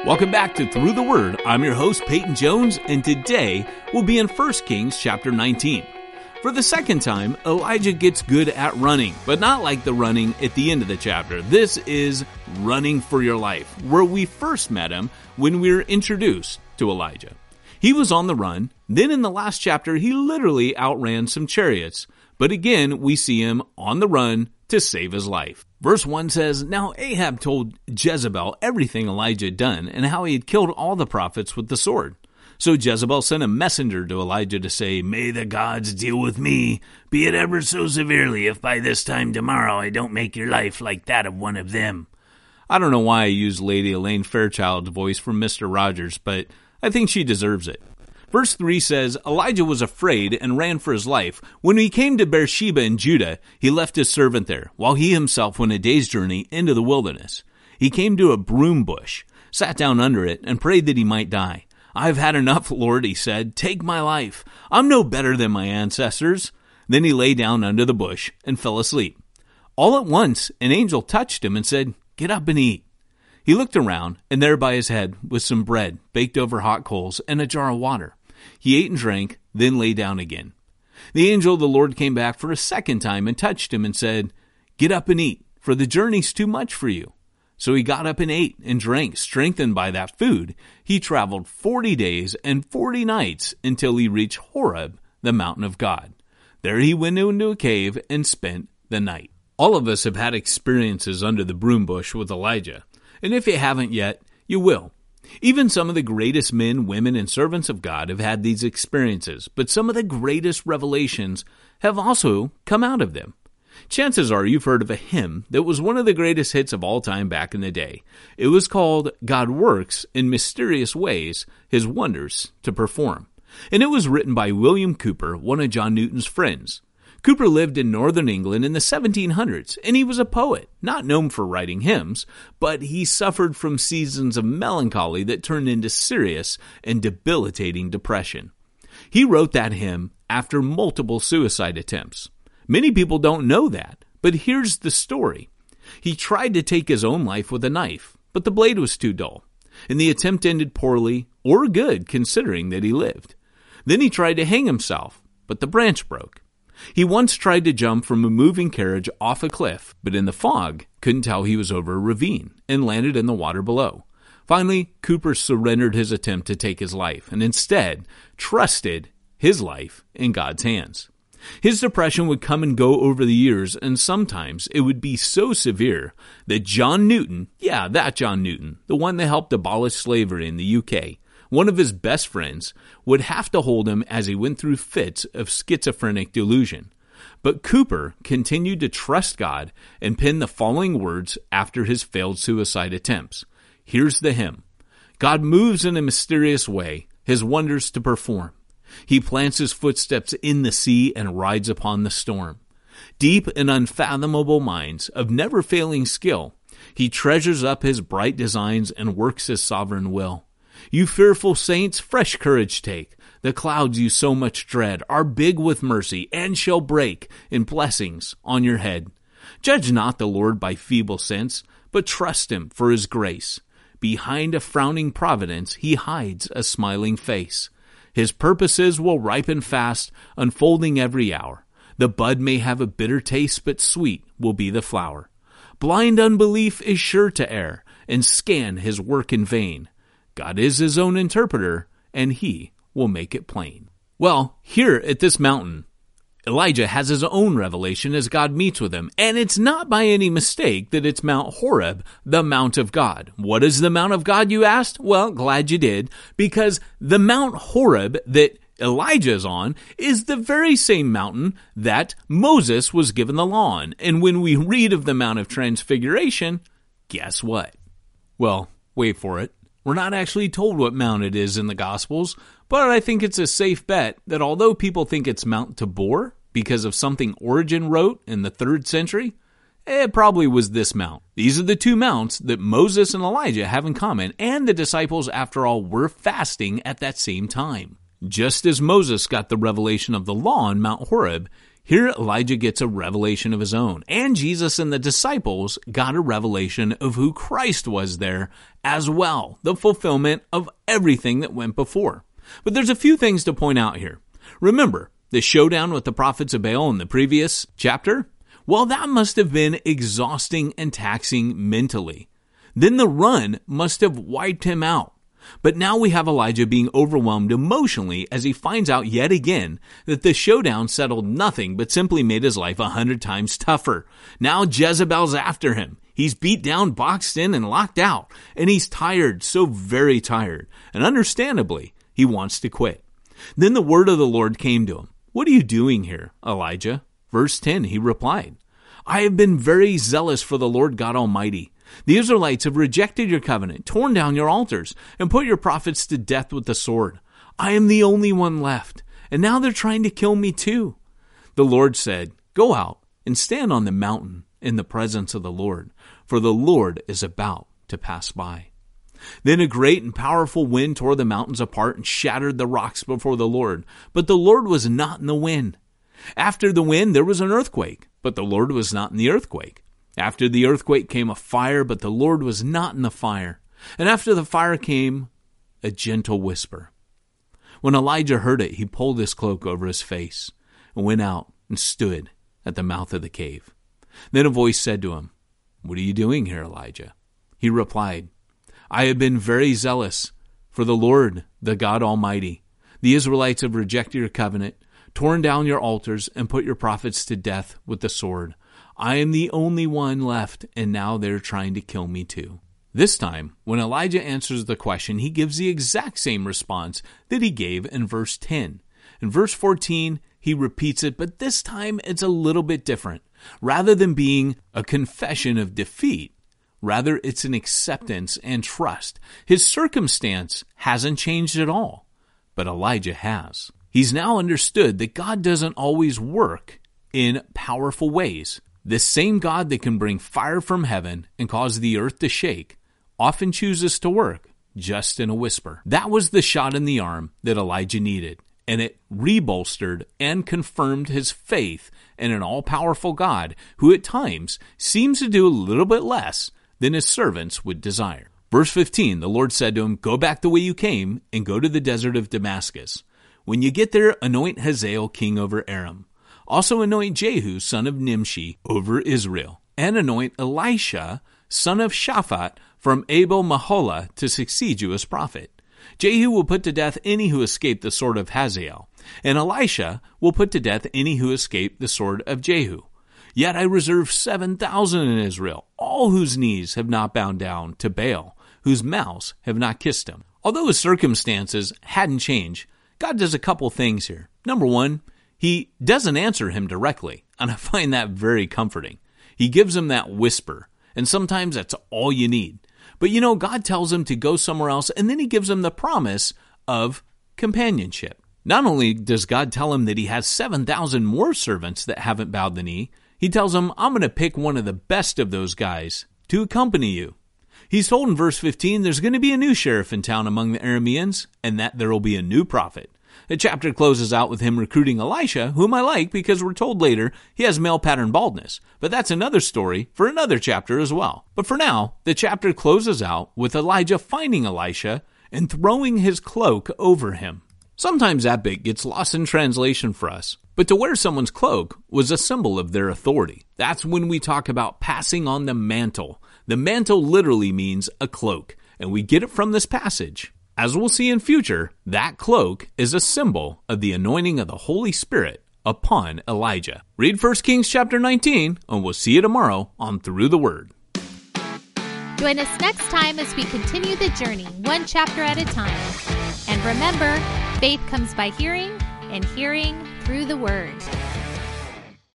Welcome back to Through the Word. I'm your host, Peyton Jones, and today we'll be in 1 Kings chapter 19. For the second time, Elijah gets good at running, but not like the running at the end of the chapter. This is running for your life, where we first met him when we were introduced to Elijah. He was on the run, then in the last chapter, he literally outran some chariots. But again, we see him on the run to save his life. Verse 1 says, Now Ahab told Jezebel everything Elijah had done and how he had killed all the prophets with the sword. So Jezebel sent a messenger to Elijah to say, May the gods deal with me, be it ever so severely, if by this time tomorrow I don't make your life like that of one of them. I don't know why I used Lady Elaine Fairchild's voice from Mr. Rogers, but I think she deserves it. Verse 3 says, Elijah was afraid and ran for his life. When he came to Beersheba in Judah, he left his servant there, while he himself went a day's journey into the wilderness. He came to a broom bush, sat down under it, and prayed that he might die. I've had enough, Lord, he said. Take my life. I'm no better than my ancestors. Then he lay down under the bush and fell asleep. All at once, an angel touched him and said, Get up and eat. He looked around, and there by his head was some bread baked over hot coals and a jar of water. He ate and drank, then lay down again. The angel of the Lord came back for a second time and touched him and said, Get up and eat, for the journey's too much for you. So he got up and ate and drank. Strengthened by that food, he traveled 40 days and 40 nights until he reached Horeb, the mountain of God. There he went into a cave and spent the night. All of us have had experiences under the broom bush with Elijah, and if you haven't yet, you will. Even some of the greatest men, women, and servants of God have had these experiences, but some of the greatest revelations have also come out of them. Chances are you've heard of a hymn that was one of the greatest hits of all time back in the day. It was called God Works in Mysterious Ways, His Wonders to Perform. And it was written by William Cowper, one of John Newton's friends. Cowper lived in northern England in the 1700s, and he was a poet, not known for writing hymns, but he suffered from seasons of melancholy that turned into serious and debilitating depression. He wrote that hymn after multiple suicide attempts. Many people don't know that, but here's the story. He tried to take his own life with a knife, but the blade was too dull, and the attempt ended poorly or good considering that he lived. Then he tried to hang himself, but the branch broke. He once tried to jump from a moving carriage off a cliff, but in the fog couldn't tell he was over a ravine and landed in the water below. Finally, Cowper surrendered his attempt to take his life and instead trusted his life in God's hands. His depression would come and go over the years, and sometimes it would be so severe that John Newton, that John Newton, the one that helped abolish slavery in the UK, one of his best friends, would have to hold him as he went through fits of schizophrenic delusion. But Cowper continued to trust God and penned the following words after his failed suicide attempts. Here's the hymn. God moves in a mysterious way, His wonders to perform. He plants His footsteps in the sea and rides upon the storm. Deep and unfathomable minds of never-failing skill, He treasures up His bright designs and works His sovereign will. You fearful saints, fresh courage take. The clouds you so much dread are big with mercy and shall break in blessings on your head. Judge not the Lord by feeble sense, but trust Him for His grace. Behind a frowning providence He hides a smiling face. His purposes will ripen fast, unfolding every hour. The bud may have a bitter taste, but sweet will be the flower. Blind unbelief is sure to err and scan His work in vain. God is His own interpreter, and He will make it plain. Well, here at this mountain, Elijah has his own revelation as God meets with him, and it's not by any mistake that it's Mount Horeb, the Mount of God. What is the Mount of God, you asked? Well, glad you did, because the Mount Horeb that Elijah is on is the very same mountain that Moses was given the law on. And when we read of the Mount of Transfiguration, guess what? Well, wait for it. We're not actually told what mount it is in the Gospels, but I think it's a safe bet that although people think it's Mount Tabor because of something Origen wrote in the 3rd century, it probably was this mount. These are the two mounts that Moses and Elijah have in common, and the disciples, after all, were fasting at that same time. Just as Moses got the revelation of the law on Mount Horeb, Here, Elijah gets a revelation of his own, and Jesus and the disciples got a revelation of who Christ was there as well, the fulfillment of everything that went before. But there's a few things to point out here. Remember, the showdown with the prophets of Baal in the previous chapter? Well, that must have been exhausting and taxing mentally. Then the run must have wiped him out. But now we have Elijah being overwhelmed emotionally as he finds out yet again that the showdown settled nothing but simply made his life 100 times tougher. Now Jezebel's after him. He's beat down, boxed in, and locked out. And he's tired, so very tired. And understandably, he wants to quit. Then the word of the Lord came to him. "What are you doing here, Elijah?" Verse 10, he replied, "I have been very zealous for the Lord God Almighty. The Israelites have rejected your covenant, torn down your altars, and put your prophets to death with the sword. I am the only one left, and now they're trying to kill me too." The Lord said, "Go out and stand on the mountain in the presence of the Lord, for the Lord is about to pass by." Then a great and powerful wind tore the mountains apart and shattered the rocks before the Lord, but the Lord was not in the wind. After the wind, there was an earthquake, but the Lord was not in the earthquake. After the earthquake came a fire, but the Lord was not in the fire. And after the fire came a gentle whisper. When Elijah heard it, he pulled his cloak over his face and went out and stood at the mouth of the cave. Then a voice said to him, "What are you doing here, Elijah?" He replied, "I have been very zealous for the Lord, the God Almighty. The Israelites have rejected your covenant, torn down your altars, and put your prophets to death with the sword. I am the only one left, and now they're trying to kill me too." This time, when Elijah answers the question, he gives the exact same response that he gave in verse 10. In verse 14, he repeats it, but this time it's a little bit different. Rather than being a confession of defeat, rather it's an acceptance and trust. His circumstance hasn't changed at all, but Elijah has. He's now understood that God doesn't always work in powerful ways. This same God that can bring fire from heaven and cause the earth to shake often chooses to work just in a whisper. That was the shot in the arm that Elijah needed, and it rebolstered and confirmed his faith in an all-powerful God who at times seems to do a little bit less than his servants would desire. Verse 15, the Lord said to him, "Go back the way you came and go to the desert of Damascus. When you get there, anoint Hazael king over Aram. Also anoint Jehu, son of Nimshi, over Israel, and anoint Elisha, son of Shaphat, from Abel-Maholah to succeed you as prophet. Jehu will put to death any who escape the sword of Hazael, and Elisha will put to death any who escape the sword of Jehu. Yet I reserve 7,000 in Israel, all whose knees have not bowed down to Baal, whose mouths have not kissed him." Although his circumstances hadn't changed, God does a couple things here. Number one, he doesn't answer him directly, and I find that very comforting. He gives him that whisper, and sometimes that's all you need. But God tells him to go somewhere else, and then he gives him the promise of companionship. Not only does God tell him that he has 7,000 more servants that haven't bowed the knee, he tells him, "I'm going to pick one of the best of those guys to accompany you." He's told in verse 15 there's going to be a new sheriff in town among the Arameans, and that there will be a new prophet. The chapter closes out with him recruiting Elisha, whom I like because we're told later he has male pattern baldness. But that's another story for another chapter as well. But for now, the chapter closes out with Elijah finding Elisha and throwing his cloak over him. Sometimes that bit gets lost in translation for us. But to wear someone's cloak was a symbol of their authority. That's when we talk about passing on the mantle. The mantle literally means a cloak, and we get it from this passage. As we'll see in future, that cloak is a symbol of the anointing of the Holy Spirit upon Elijah. Read 1 Kings chapter 19, and we'll see you tomorrow on Through the Word. Join us next time as we continue the journey, one chapter at a time. And remember, faith comes by hearing, and hearing through the Word.